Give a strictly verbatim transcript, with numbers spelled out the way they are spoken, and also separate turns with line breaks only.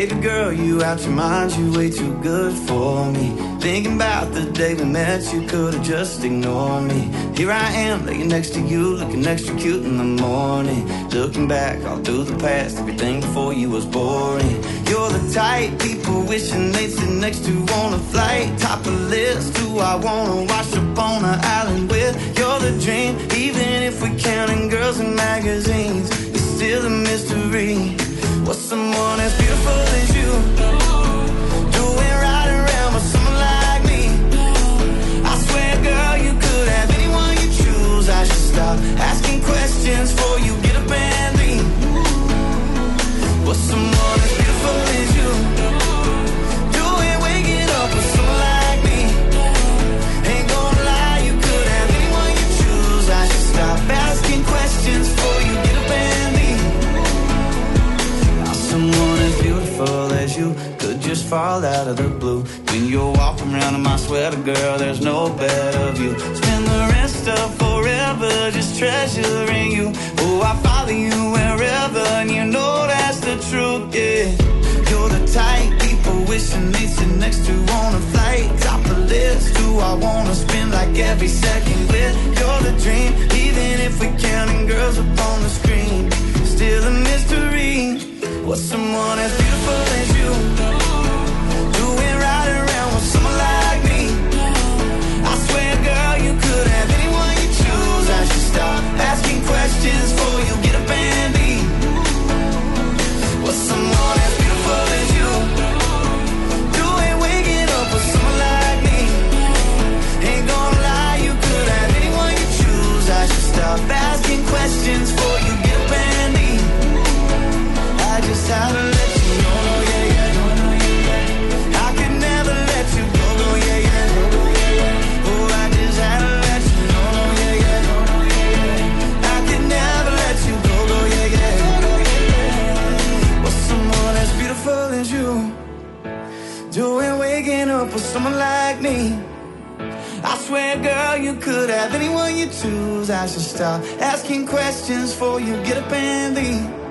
baby girl, you out your mind, you way too good for me. Thinking about the day we met, you could've just ignored me. Here I am, laying next to you, looking extra cute in the morning. Looking back all through the past, everything before you was boring. You're the type people wishing they'd sit next to on a flight. Top of the list, who I wanna wash up on an island with. You're the dream, even if we're counting girls in magazines. It's still a mystery. What's someone as beautiful as you doing right around with someone like me? I swear, girl, you could have anyone you choose. I should stop asking questions before you get up and leave. What's someone as beautiful as you doing waking up with someone like me? Ain't gonna lie, you could have anyone you choose. I should stop asking questions before you get up and leave. Someone as beautiful as you could just fall out of the blue. When you're walking around in my sweater, girl, there's no better view. Spend the rest of forever just treasuring you. Oh, I follow you wherever, and you know that's the truth, yeah. You're the type people wishing they'd sit next to on a flight. Top of the list, who I wanna spend like every second with. You're the dream, even if we're counting girls up on the screen. Still a mystery. What's someone as beautiful as you doing right around with someone like me? I swear, girl, you could have anyone you choose. I should stop asking questions before you get up and leave. What's someone as beautiful as you doing waking up with someone like me? Ain't gonna lie, you could have anyone you choose. I should stop asking questions before you get up and leave. I just had to let you know, no, yeah, yeah, no, no, yeah, yeah. I could never let you go, no, yeah, yeah, no, no, yeah, yeah. Oh, I just had to let you know, no, yeah, yeah, no, no, yeah, yeah. I could never let you go, no, yeah, yeah, no, no, yeah, yeah. Well, someone as beautiful as you doing waking up with someone like me. I swear, girl, you could have anyone you choose. I should stop asking questions before you get up and leave.